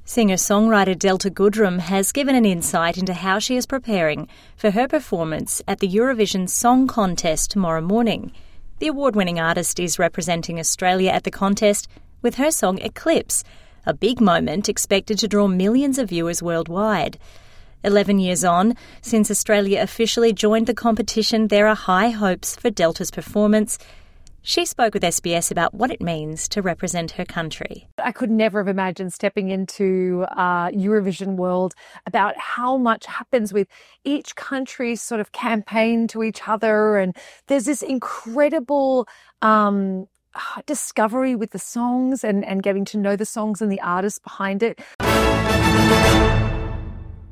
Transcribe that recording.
Singer-songwriter Delta Goodrem has given an insight into how she is preparing for her performance at the Eurovision Song Contest tomorrow morning. The award-winning artist is representing Australia at the contest with her song Eclipse, a big moment expected to draw millions of viewers worldwide. 11 years on, since Australia officially joined the competition, there are high hopes for Delta's performance. She spoke with SBS about what it means to represent her country. I could never have imagined stepping into Eurovision world, about how much happens with each country's sort of campaign to each other. And there's this incredible discovery with the songs and getting to know the songs and the artists behind it.